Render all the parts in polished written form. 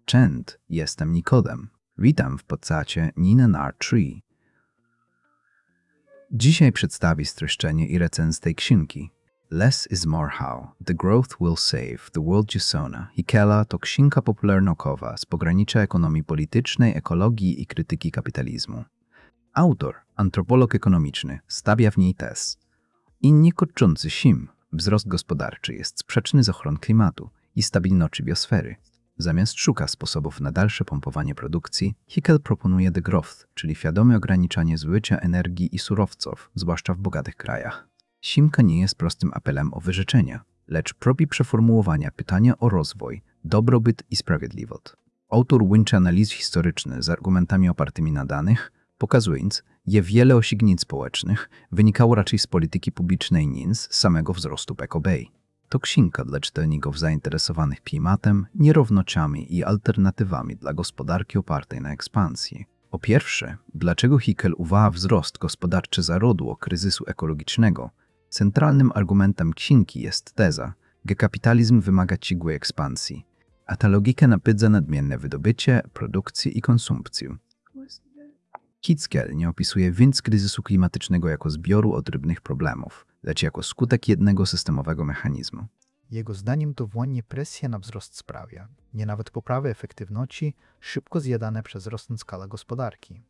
Cześć, jestem Nikodem. Witam w podcaście Nina Nar 3. Dzisiaj przedstawię streszczenie i recenzję tej książki. Less is more how. The growth will save the world Jasona Hickela to książka popularnaukowa z pogranicza ekonomii politycznej, ekologii i krytyki kapitalizmu. Autor, antropolog ekonomiczny, stawia w niej tez. Inni kończący się wzrost gospodarczy jest sprzeczny z ochroną klimatu i stabilności biosfery. Zamiast szuka sposobów na dalsze pompowanie produkcji, Hickel proponuje the growth, czyli świadome ograniczanie zużycia energii i surowców, zwłaszcza w bogatych krajach. Książka nie jest prostym apelem o wyrzeczenia, lecz próbi przeformułowania pytania o rozwój, dobrobyt i sprawiedliwość. Autor łączy analizy historyczne z argumentami opartymi na danych, pokazując, że wiele osiągnięć społecznych wynikało raczej z polityki publicznej niż z samego wzrostu PKB. To książka dla czytelników zainteresowanych klimatem, nierównościami i alternatywami dla gospodarki opartej na ekspansji. Po pierwsze, dlaczego Hickel uważa wzrost gospodarczy za źródło kryzysu ekologicznego? Centralnym argumentem książki jest teza, że kapitalizm wymaga ciągłej ekspansji, a ta logika napędza nadmierne wydobycie, produkcję i konsumpcję. Hickel nie opisuje więc kryzysu klimatycznego jako zbioru odrębnych problemów, lecz jako skutek jednego systemowego mechanizmu. Jego zdaniem to właśnie presja na wzrost sprawia, nie nawet poprawy efektywności, szybko zjadane przez rosnącą skalę gospodarki.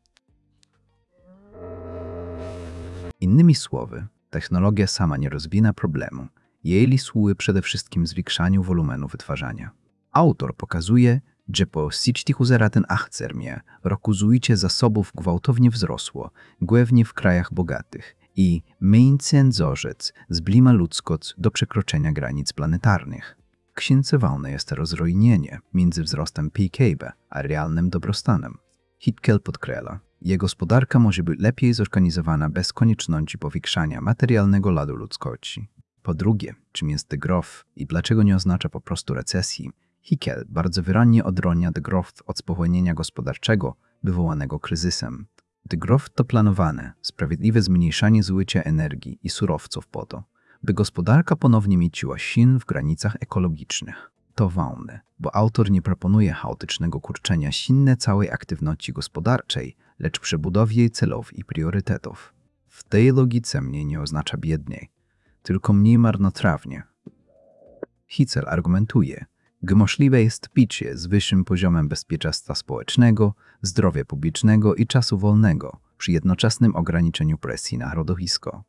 Innymi słowy, technologia sama nie rozwina problemu, jej służy przede wszystkim zwiększaniu wolumenu wytwarzania. Autor pokazuje, że po 2018 roku zużycie zasobów gwałtownie wzrosło, głównie w krajach bogatych, i mniejszym zorzec zbliża ludzkość do przekroczenia granic planetarnych. Księżycowane jest rozróżnienie między wzrostem PKB a realnym dobrostanem. Hickel podkreśla, że gospodarka może być lepiej zorganizowana bez konieczności powiększania materialnego ladu ludzkości. Po drugie, czym jest the growth i dlaczego nie oznacza po prostu recesji, Hickel bardzo wyraźnie odróżnia the growth od spowolnienia gospodarczego wywołanego kryzysem. The growth to planowane, sprawiedliwe zmniejszanie zużycia energii i surowców po to, by gospodarka ponownie mieściła się w granicach ekologicznych. To ważne, bo autor nie proponuje chaotycznego kurczenia silne całej aktywności gospodarczej, lecz przebudowy jej celów i priorytetów. W tej logice mniej nie oznacza biedniej, tylko mniej marnotrawnie. Hickel argumentuje, że możliwe jest picie z wyższym poziomem bezpieczeństwa społecznego, zdrowia publicznego i czasu wolnego przy jednoczesnym ograniczeniu presji na środowisko.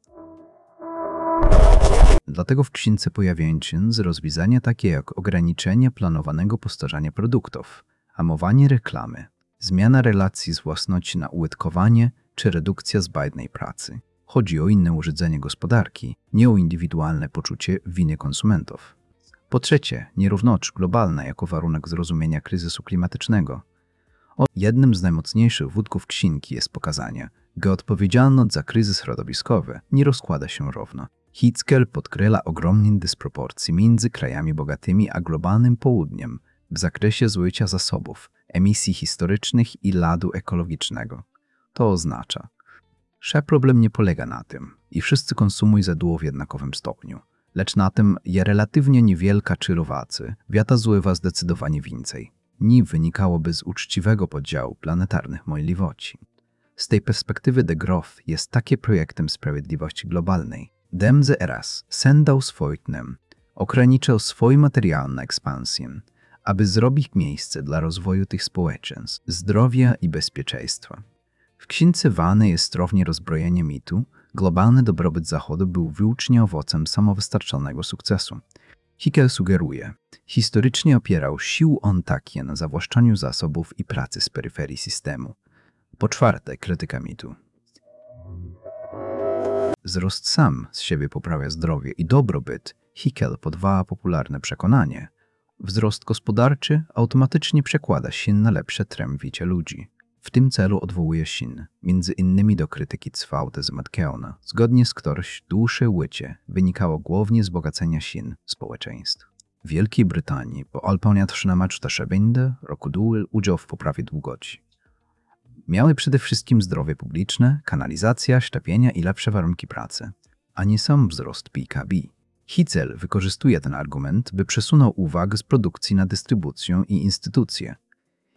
Dlatego w książce pojawiają się rozwiązania takie jak ograniczenie planowanego powtarzania produktów, hamowanie reklamy, zmiana relacji z własności na użytkowanie czy redukcja zbędnej pracy. Chodzi o inne urządzenie gospodarki, nie o indywidualne poczucie winy konsumentów. Po trzecie, nierówność globalna jako warunek zrozumienia kryzysu klimatycznego. Jednym z najmocniejszych wątków książki jest pokazanie, że odpowiedzialność za kryzys środowiskowy nie rozkłada się równo. Hickel podkreśla ogromne dysproporcje między krajami bogatymi a globalnym południem w zakresie zużycia zasobów, emisji historycznych i ladu ekologicznego. To oznacza, że problem nie polega na tym, i wszyscy konsumują za dużo w jednakowym stopniu, lecz na tym, że relatywnie niewielka czyrowacy wiata zużywa zdecydowanie więcej. Nie wynikałoby z uczciwego podziału planetarnych możliwości. Z tej perspektywy the growth jest takie projektem sprawiedliwości globalnej. Demze eras sendał swoim, ograniczał swój materiał na ekspansję, aby zrobić miejsce dla rozwoju tych społeczeństw, zdrowia i bezpieczeństwa. W książce wane jest równie rozbrojenie mitu, globalny dobrobyt Zachodu był wyłącznie owocem samowystarczalnego sukcesu. Hickel sugeruje, historycznie opierał się on takie na zawłaszczaniu zasobów i pracy z peryferii systemu. Po czwarte, krytyka mitu. Wzrost sam z siebie poprawia zdrowie i dobrobyt. Hickel podwaja popularne przekonanie. Wzrost gospodarczy automatycznie przekłada się na lepsze tremwicie ludzi. W tym celu odwołuje się, między innymi do krytyki Cwałty Matkeona, zgodnie z którąś dłuższe łycie wynikało głównie z bogacenia się społeczeństw. W Wielkiej Brytanii po Alpania 13 roku duży udział w poprawie długości. Miały przede wszystkim zdrowie publiczne, kanalizacja, szczepienia i lepsze warunki pracy, a nie sam wzrost PKB. Hickel wykorzystuje ten argument, by przesunął uwagę z produkcji na dystrybucję i instytucje.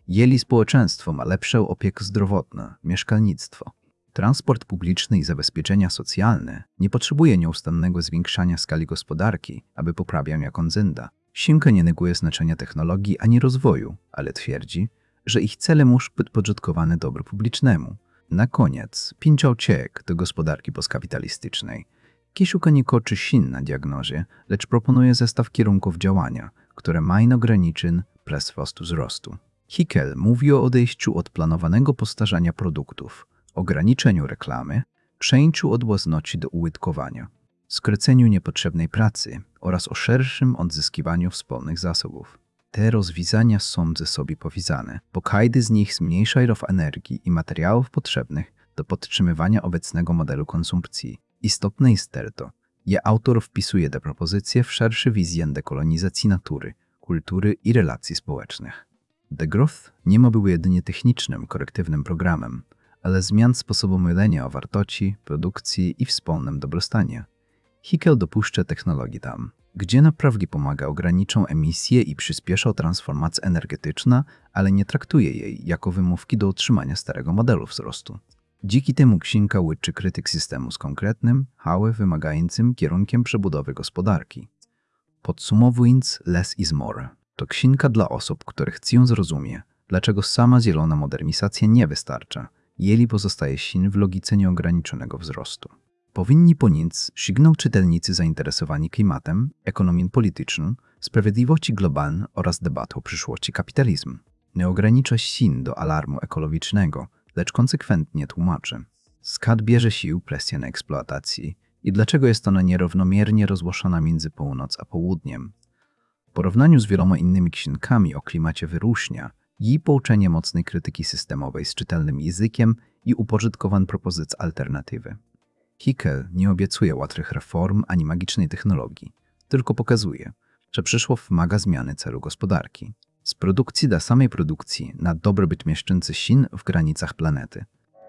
Jeli społeczeństwo ma lepszą opiekę zdrowotną, mieszkalnictwo. Transport publiczny i zabezpieczenia socjalne nie potrzebuje nieustannego zwiększania skali gospodarki, aby poprawiać jakość życia. Xinka nie neguje znaczenia technologii ani rozwoju, ale twierdzi, że ich cele muszą być podporządkowane dobru publicznemu. Na koniec, pinczał ciek do gospodarki postkapitalistycznej. Kiszuka nie koczy sin na diagnozie, lecz proponuje zestaw kierunków działania, które mają ograniczyć presję wzrostu. Hickel mówi o odejściu od planowanego postarzania produktów, ograniczeniu reklamy, przejęciu od własności do użytkowania, skróceniu niepotrzebnej pracy oraz o szerszym odzyskiwaniu wspólnych zasobów. Te rozwiązania są ze sobą powiązane, bo każdy z nich zmniejsza ilość energii i materiałów potrzebnych do podtrzymywania obecnego modelu konsumpcji. Istotne jest to, że autor wpisuje te propozycje w szerszy wizję dekolonizacji natury, kultury i relacji społecznych. Degrowth nie ma był jedynie technicznym, korektywnym programem, ale zmian sposobu myślenia o wartości, produkcji i wspólnym dobrostanie. Hickel dopuszcza technologii tam, gdzie naprawdę pomaga ograniczać emisje i przyspiesza transformację energetyczną, ale nie traktuje jej jako wymówki do utrzymania starego modelu wzrostu. Dzięki temu księga łączy krytyk systemu z konkretnym, wymagającym kierunkiem przebudowy gospodarki. Podsumowując, less is more. To księga dla osób, które chcą zrozumieć, dlaczego sama zielona modernizacja nie wystarcza, jeżeli pozostaje sin w logice nieograniczonego wzrostu. Powinni ponieść sygnał czytelnicy zainteresowani klimatem, ekonomią polityczną, sprawiedliwości globalną oraz debatą o przyszłości kapitalizmu. Nie ogranicza sin do alarmu ekologicznego, lecz konsekwentnie tłumaczy, skąd bierze się presja na eksploatacji i dlaczego jest ona nierównomiernie rozłożona między północ a południem. W porównaniu z wieloma innymi księgami o klimacie wyróżnia jej pouczenie mocnej krytyki systemowej z czytelnym językiem i uporządkowań propozycji alternatywy. Hickel nie obiecuje łatwych reform ani magicznej technologii, tylko pokazuje, że przyszłość wymaga zmiany celu gospodarki. Z produkcji do samej produkcji na dobrobyt mieszczący sin w granicach planety.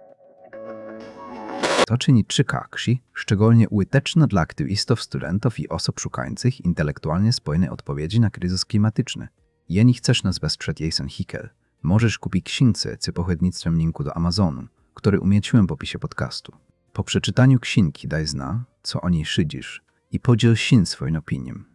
To czyni 3 książki szczególnie użyteczne dla aktywistów, studentów i osób szukających intelektualnie spójnej odpowiedzi na kryzys klimatyczny. Jeżeli chcesz nas wesprzeć Jason Hickel, możesz kupić księgę z pośrednictwem linku do Amazonu, który umieściłem w opisie podcastu. Po przeczytaniu księgi daj zna, co o niej szydzisz i podziel się swoją opinią.